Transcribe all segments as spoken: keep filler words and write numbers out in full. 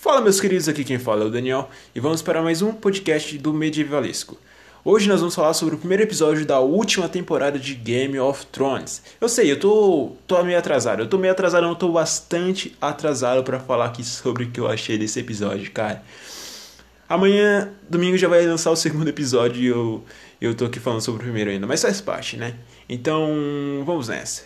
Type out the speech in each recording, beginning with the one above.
Fala, meus queridos, aqui quem fala é o Daniel e vamos para mais um podcast do Medievalesco. Hoje nós vamos falar sobre o primeiro episódio da última temporada de Game of Thrones. Eu sei, eu tô, tô meio atrasado, eu tô meio atrasado, não, eu tô bastante atrasado para falar aqui sobre o que eu achei desse episódio, cara. Amanhã, domingo, já vai lançar o segundo episódio e eu, eu tô aqui falando sobre o primeiro ainda, mas faz parte, né? Então, vamos nessa.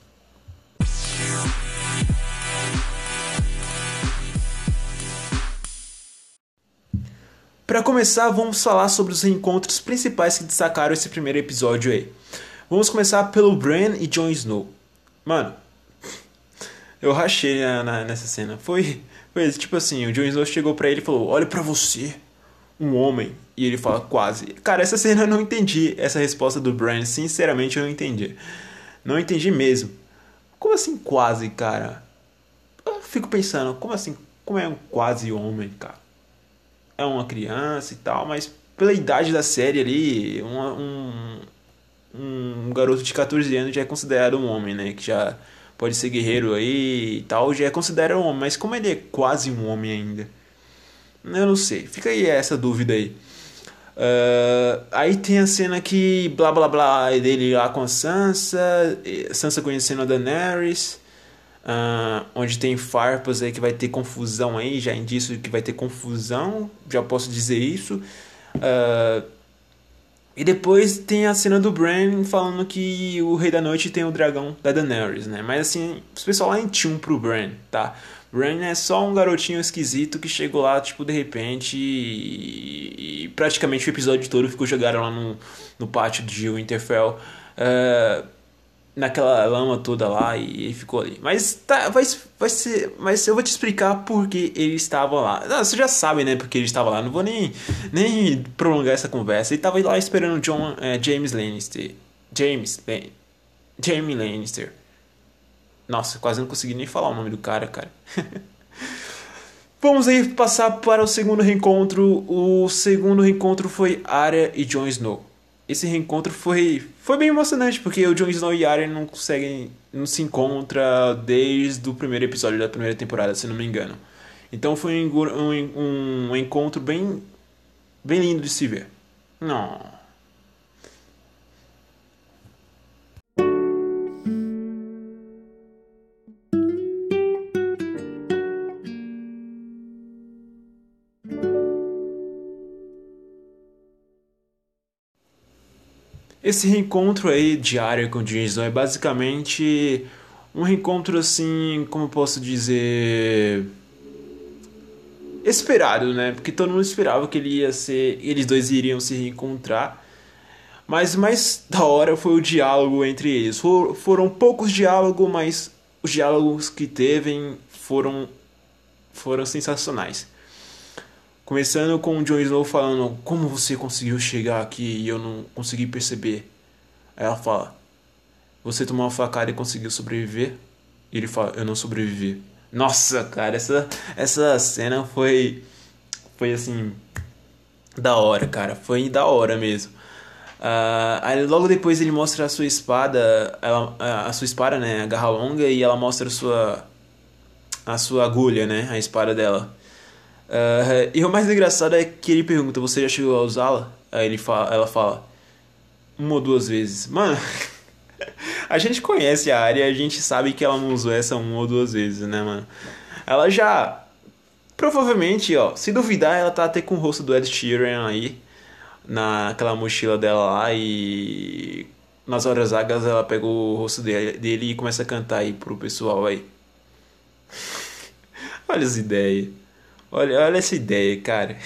Para começar, vamos falar sobre os reencontros principais que destacaram esse primeiro episódio aí. Vamos começar pelo Bran e Jon Snow. Mano, eu rachei na, na, nessa cena. Foi, foi tipo assim, o Jon Snow chegou pra ele e falou: olha pra você, um homem. E ele fala: quase. Cara, essa cena eu não entendi, essa resposta do Bran. Sinceramente, eu não entendi. Não entendi mesmo. Como assim quase, cara? Eu fico pensando, como assim, como é um quase homem, cara? É uma criança e tal, mas pela idade da série ali, uma, um, um garoto de catorze anos já é considerado um homem, né? Que já pode ser guerreiro aí e tal, já é considerado um homem. Mas como ele é quase um homem ainda? Eu não sei, fica aí essa dúvida aí. Uh, aí tem a cena que blá blá blá dele lá com a Sansa, Sansa conhecendo a Daenerys. Uh, onde tem farpas aí que vai ter confusão aí, já indício que vai ter confusão, já posso dizer isso. Uh, e depois tem a cena do Bran falando que o Rei da Noite tem o dragão da Daenerys, né? Mas assim, os pessoal lá em tune pro Bran, tá? Bran é só um garotinho esquisito que chegou lá, tipo, de repente e, e praticamente o episódio todo ficou jogado lá no, no pátio de Winterfell. Uh, naquela lama toda lá e ele ficou ali. Mas tá, vai, vai ser, mas eu vou te explicar por que ele estava lá. Não, você já sabe, né, porque ele estava lá. Não vou nem, nem prolongar essa conversa. Ele estava lá esperando John, é, James Lannister. James, Lan- Jaime Lannister. Nossa, quase não consegui nem falar o nome do cara, cara. Vamos aí passar para o segundo reencontro. O segundo reencontro foi Arya e Jon Snow. Esse reencontro foi, foi bem emocionante, porque o Jon Snow e Arya não conseguem, não se encontram desde o primeiro episódio da primeira temporada, se não me engano. Então foi um, um, um encontro bem, bem lindo de se ver. Não. Esse reencontro aí de Arya com Jon Snow é basicamente um reencontro assim, como eu posso dizer, esperado, né? Porque todo mundo esperava que ele ia ser, eles dois iriam se reencontrar. Mas o mais da hora foi o diálogo entre eles. For, foram poucos diálogos, mas os diálogos que teve foram foram sensacionais. Começando com o Jon Snow falando: como você conseguiu chegar aqui e eu não consegui perceber? Aí ela fala: você tomou uma facada e conseguiu sobreviver? E ele fala: eu não sobrevivi. Nossa, cara, essa, essa cena foi, foi assim, da hora, cara. Foi da hora mesmo. Uh, aí logo depois ele mostra a sua espada, ela, a sua espada, né, a garra longa, e ela mostra a sua, a sua agulha, né, a espada dela. Uh, e o mais engraçado é que ele pergunta: você já chegou a usá-la? Aí ele fala, ela fala: uma ou duas vezes. Mano, a gente conhece a Arya, a gente sabe que ela não usou essa uma ou duas vezes, né, mano? Ela já, provavelmente, ó, se duvidar, ela tá até com o rosto do Ed Sheeran aí naquela mochila dela lá, e nas horas vagas ela pega o rosto dele, dele e começa a cantar aí pro pessoal aí. Olha as ideias. Olha, olha essa ideia, cara.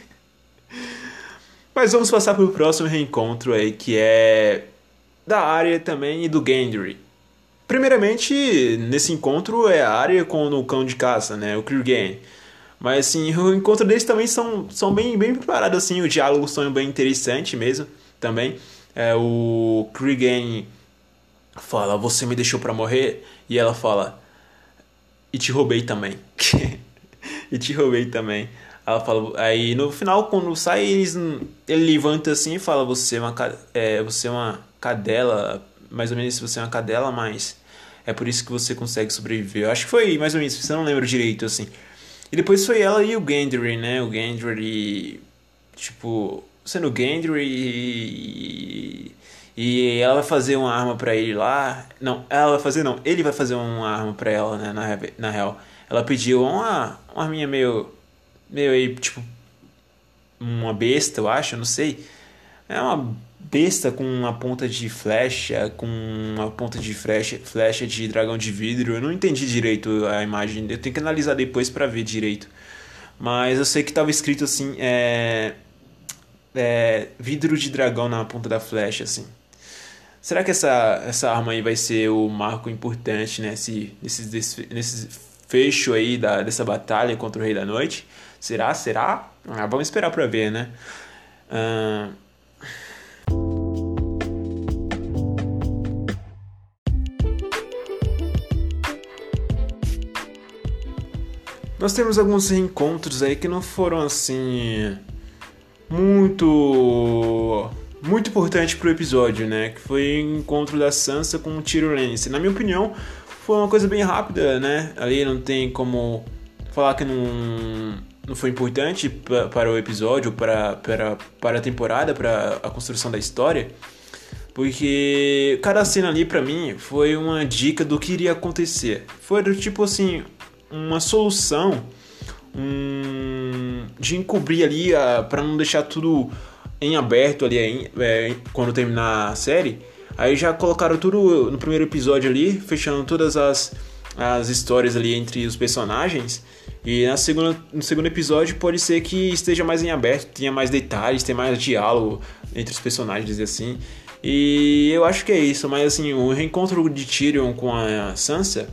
Mas vamos passar pro próximo reencontro aí, que é da Arya também e do Gendry. Primeiramente, nesse encontro é a Arya com o cão de caça, né, o Clegane. Mas assim, o encontro deles também são, são bem, bem preparados, assim, os diálogos são bem interessantes mesmo, também. É, o Clegane fala: você me deixou pra morrer? E ela fala: e te roubei também. E te roubei também. Ela fala, aí no final, quando sai, eles, ele levanta assim e fala: você é, uma, é, você é uma cadela, mais ou menos, você é uma cadela, mas é por isso que você consegue sobreviver. Eu acho que foi mais ou menos, você não lembra direito, assim. E depois foi ela e o Gendry, né? O Gendry, tipo, sendo o Gendry e... E ela vai fazer uma arma pra ele lá. Não, ela vai fazer não. Ele vai fazer uma arma pra ela, né? Na, na real. Ela pediu uma, uma arminha meio... Meio aí, tipo... Uma besta, eu acho, não sei. É uma besta com uma ponta de flecha. Com uma ponta de flecha, flecha de dragão de vidro. Eu não entendi direito a imagem. Eu tenho que analisar depois pra ver direito. Mas eu sei que tava escrito assim... É... É... Vidro de dragão na ponta da flecha, assim. Será que essa, essa arma aí vai ser o marco importante nesse, nesse, nesse fecho aí da, dessa batalha contra o Rei da Noite? Será? Será? Ah, vamos esperar pra ver, né? Ah... Nós temos alguns reencontros aí que não foram assim... Muito... muito importante pro episódio, né? Que foi o encontro da Sansa com o Tyrion Lannister. Na minha opinião, foi uma coisa bem rápida, né? Ali não tem como falar que não, não foi importante pra, para o episódio, para, para, para a temporada, para a construção da história. Porque cada cena ali, pra mim, foi uma dica do que iria acontecer. Foi tipo assim, uma solução um, de encobrir ali, a, pra não deixar tudo... em aberto ali, é, quando terminar a série. Aí já colocaram tudo no primeiro episódio ali, fechando todas as, as histórias ali entre os personagens. E na segunda, no segundo episódio pode ser que esteja mais em aberto, tenha mais detalhes, tenha mais diálogo entre os personagens assim. E eu acho que é isso, mas assim, o reencontro de Tyrion com a Sansa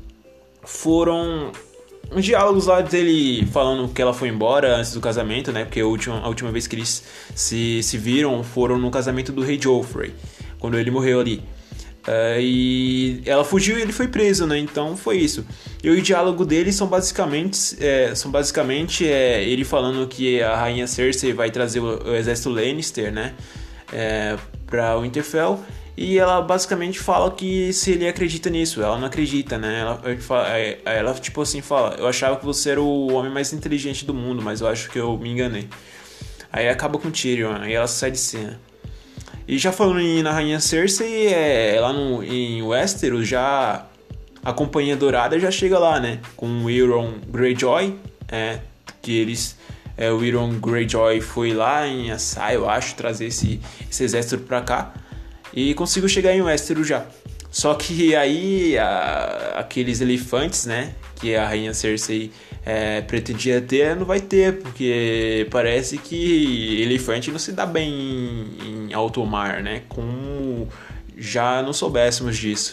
foram... uns diálogos lá dele falando que ela foi embora antes do casamento, né? Porque a última, a última vez que eles se, se viram foram no casamento do rei Joffrey, quando ele morreu ali. Uh, e ela fugiu e ele foi preso, né? Então foi isso. E o diálogo deles são basicamente, é, são basicamente é, ele falando que a rainha Cersei vai trazer o, o exército Lannister, né? É, pra Winterfell. E ela basicamente fala que se ele acredita nisso, ela não acredita, né? Ela, ela tipo assim fala, eu achava que você era o homem mais inteligente do mundo, mas eu acho que eu me enganei. Aí acaba com o Tyrion, aí ela sai de cena. E já falando em, na Rainha Cersei, é, lá no, em Westeros, já a Companhia Dourada já chega lá, né? Com o Euron Greyjoy, é, que eles... É, o Euron Greyjoy foi lá em Assai, eu acho, trazer esse, esse exército pra cá. E conseguiu chegar em Westeros já. Só que aí a, aqueles elefantes, né, que a rainha Cersei é, pretendia ter, não vai ter, porque parece que elefante não se dá bem em, em alto mar, né, como já não soubéssemos disso.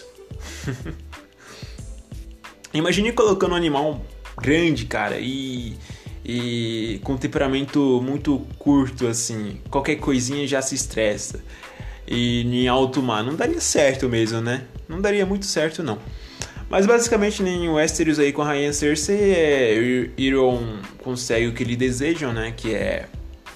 Imagine colocando um animal grande, cara, e, e com temperamento muito curto, assim, qualquer coisinha já se estressa. E em alto mar, não daria certo mesmo, né? Não daria muito certo, não. Mas basicamente em Westeros aí com a rainha Cersei, é, Euron consegue o que ele desejam, né? Que é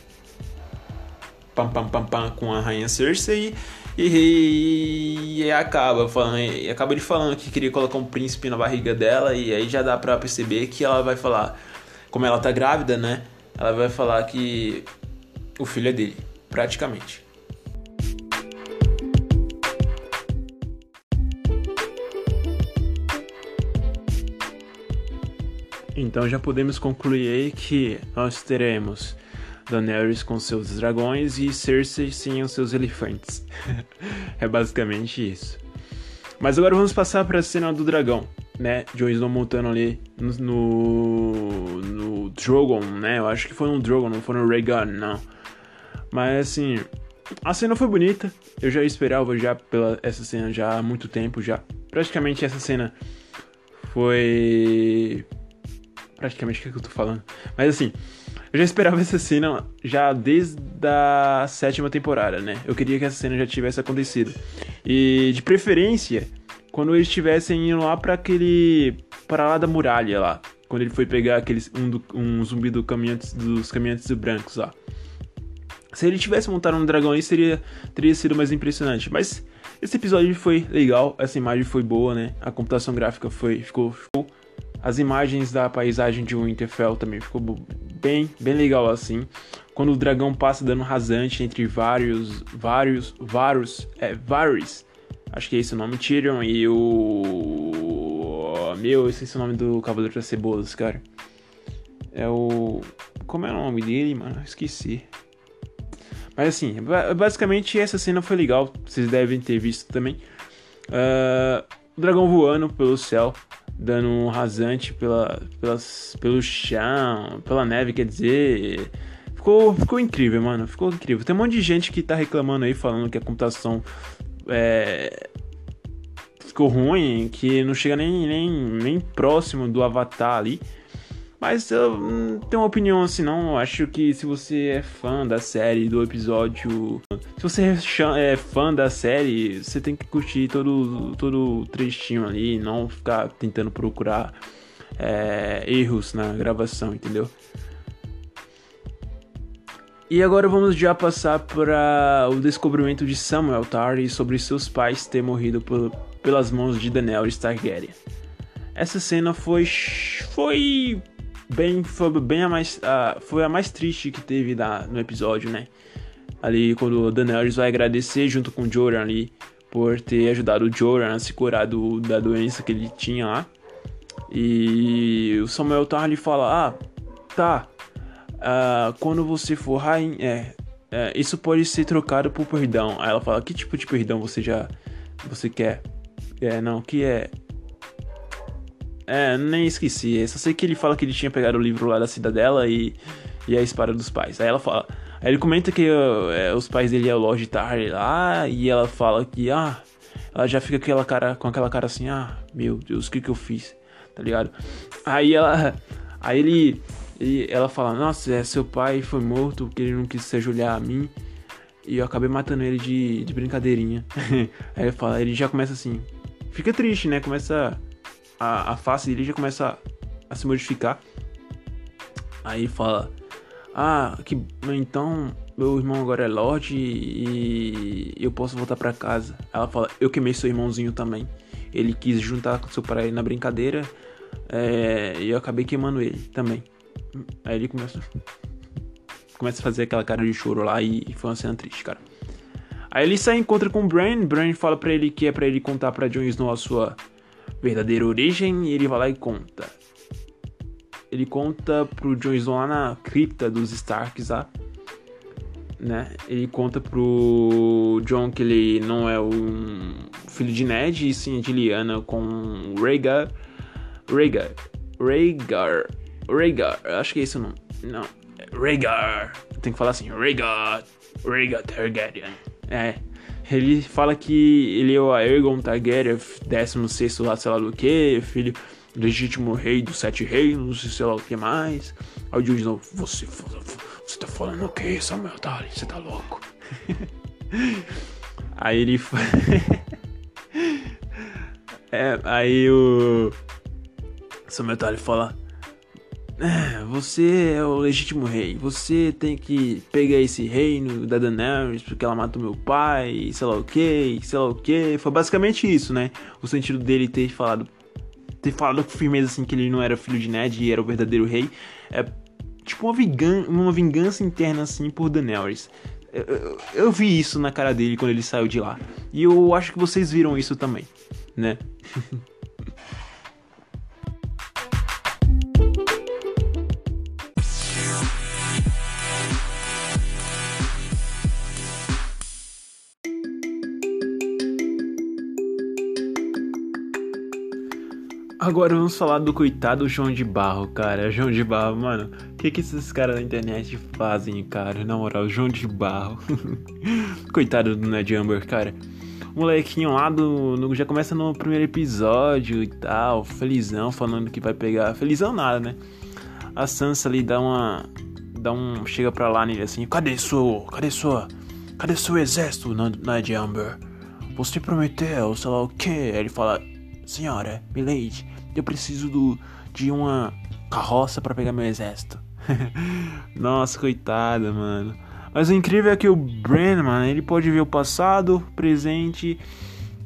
pam pam pam pam com a rainha Cersei e, e, e acaba falando, e acaba ele falando que queria colocar um príncipe na barriga dela, e aí já dá pra perceber que ela vai falar, como ela tá grávida, né? Ela vai falar que o filho é dele, praticamente. Então já podemos concluir aí que nós teremos Daenerys com seus dragões e Cersei sem os seus elefantes. É basicamente isso. Mas agora vamos passar para a cena do dragão, né? Jon Snow montando ali no, no, no Drogon, né? Eu acho que foi no Drogon, não foi no Rhaegar, não. Mas assim, a cena foi bonita. Eu já esperava já pela essa cena já há muito tempo já. Praticamente essa cena foi... Praticamente o que, é que eu tô falando. Mas assim, eu já esperava essa cena já desde a sétima temporada, né? Eu queria que essa cena já tivesse acontecido. E de preferência, quando eles estivessem indo lá pra aquele... para lá da muralha lá. Quando ele foi pegar aqueles, um, do, um zumbi do caminhantes, dos caminhantes brancos lá. Se ele tivesse montado um dragão aí, seria, teria sido mais impressionante. Mas esse episódio foi legal, essa imagem foi boa, né? A computação gráfica foi, ficou, ficou As imagens da paisagem de Winterfell também ficou bem, bem legal assim. Quando o dragão passa dando rasante entre vários, vários, vários, é, Varys, acho que é esse o nome, Tyrion e o... Meu, eu esqueci o nome do Cavaleiro das Cebolas, cara. É o... Como é o nome dele, mano? Esqueci. Mas assim, basicamente essa cena foi legal. Vocês devem ter visto também. Uh, o dragão voando pelo céu, dando um rasante pela, pelas, pelo chão, pela neve, quer dizer... Ficou, ficou incrível, mano. Ficou incrível. Tem um monte de gente que tá reclamando aí, falando que a computação é, ficou ruim, que não chega nem, nem, nem próximo do Avatar ali. Mas eu não tenho uma opinião assim, não. Eu acho que se você é fã da série, do episódio... Se você é fã da série, você tem que curtir todo, todo o trechinho ali, não ficar tentando procurar é, erros na gravação, entendeu? E agora vamos já passar para o descobrimento de Samwell Tarly sobre seus pais ter morrido por, pelas mãos de Daenerys Targaryen. Essa cena foi foi bem foi bem a mais uh, foi a mais triste que teve na, no episódio, né? Ali quando Daenerys vai agradecer junto com Jorah ali por ter ajudado o Jorah a se curar do, da doença que ele tinha lá. E o Samwell Tarly fala: "Ah, tá. Uh, quando você for rainha, é, é, isso pode ser trocado por perdão." Aí ela fala: "Que tipo de perdão você já você quer?" É, não, que é É, nem esqueci. Só sei que ele fala que ele tinha pegado o livro lá da Cidadela e, e a espada dos pais. Aí ela fala, aí ele comenta que uh, é, os pais dele é o Lord Tarly lá, e ela fala que ah, ela já fica aquela cara, com aquela cara assim: "Ah, meu Deus, o que que eu fiz?" Tá ligado? Aí ela, aí ele E ela fala: "Nossa, é, seu pai foi morto porque ele não quis se ajoelhar a mim. E eu acabei matando ele de, de brincadeirinha." Aí ele fala, ele já começa assim, fica triste, né? Começa a, a face dele já começa a, a se modificar. Aí fala: "Ah, que então meu irmão agora é Lorde e eu posso voltar pra casa." Ela fala: "Eu queimei seu irmãozinho também. Ele quis juntar com seu pai na brincadeira, é, e eu acabei queimando ele também." Aí ele começa Começa a fazer aquela cara de choro lá, e foi uma cena triste, cara. Aí ele sai e encontra com o Bran. Bran fala pra ele que é pra ele contar pra Jon Snow a sua verdadeira origem, e ele vai lá e conta. Ele conta pro Jon Snow lá na cripta dos Starks lá, né? Ele conta pro Jon que ele não é um filho de Ned, e sim de Lyanna com Rhaegar. Rhaegar. Rhaegar. Rhaegar, acho que é esse o nome. Não, é Rhaegar. Tem que falar assim, Rhaegar. Rhaegar Targaryen. É. Ele fala que ele é o Aegon Targaryen, décimo sexto lá, sei lá do que, filho legítimo rei dos sete reinos, sei lá o que mais. Aí o Jon Snow: Você, você tá falando o que, Samwell Tarly? Você tá louco? Aí ele... é, aí o Samwell Tarly fala: "É, você é o legítimo rei. Você tem que pegar esse reino da Daenerys porque ela matou meu pai, sei lá o que, sei lá o que." Foi basicamente isso, né? O sentido dele ter falado ter falado com firmeza assim que ele não era filho de Ned e era o verdadeiro rei. É tipo uma vingança, uma vingança interna assim por Daenerys. Eu, eu, eu vi isso na cara dele quando ele saiu de lá. E eu acho que vocês viram isso também, né? Agora vamos falar do coitado João de Barro, cara. João de Barro, mano. O que que esses caras na internet fazem, cara? Na moral, João de Barro. Coitado do Ned Amber, cara. O molequinho lá do, no, já começa no primeiro episódio e tal, felizão, falando que vai pegar... Felizão nada, né? A Sansa ali dá uma... Dá um... Chega pra lá nele assim: Cadê sua... Cadê sua... Cadê seu exército, Ned Amber? Você prometeu, sei lá o quê? Aí ele fala: Senhora, Milady, eu preciso do, de uma carroça pra pegar meu exército. Nossa, coitada, mano. Mas o incrível é que o Bran, mano, ele pode ver o passado, o presente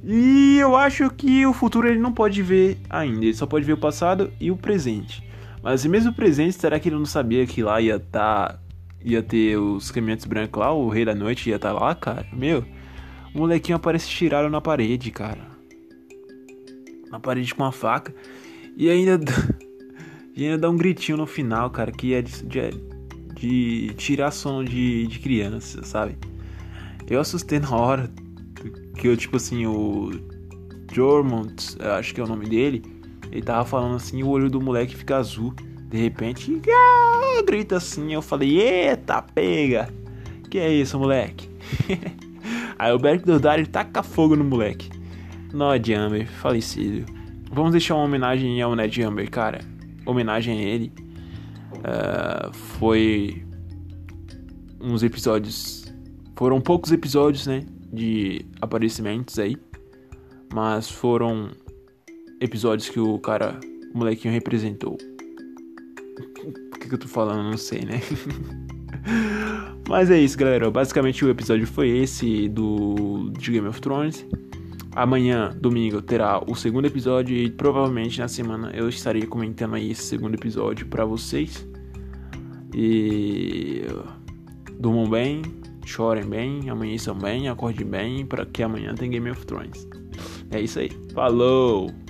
E eu acho que o futuro ele não pode ver ainda, ele só pode ver o passado e o presente. Mas mesmo o presente, será que ele não sabia que lá ia tá, ia ter os caminhantes brancos lá, o Rei da Noite ia estar tá lá, cara? Meu, o molequinho aparece tirado na parede, cara. Na parede com uma faca. E ainda, e ainda dá um gritinho no final, cara, que é de, de, de tirar sono de, de criança, sabe? Eu assustei na hora. Que eu, tipo assim, o Jormont, acho que é o nome dele, ele tava falando assim, o olho do moleque fica azul. De repente, ah, grita assim, eu falei, eita, pega! Que é isso, moleque? Aí o Beric Dondarrion taca fogo no moleque. Ned Amber, falecido. Vamos deixar uma homenagem ao Ned Amber, cara. Homenagem a ele. Uh, foi uns episódios, foram poucos episódios, né? De aparecimentos aí, mas foram episódios que o cara, o molequinho representou. Por que, que eu tô falando? Não sei, né? Mas é isso, galera. Basicamente o episódio foi esse do de Game of Thrones. Amanhã, domingo, terá o segundo episódio e provavelmente na semana eu estarei comentando aí esse segundo episódio pra vocês. E durmam bem, chorem bem, amanheçam bem, acordem bem, para que amanhã tem Game of Thrones. É isso aí. Falou!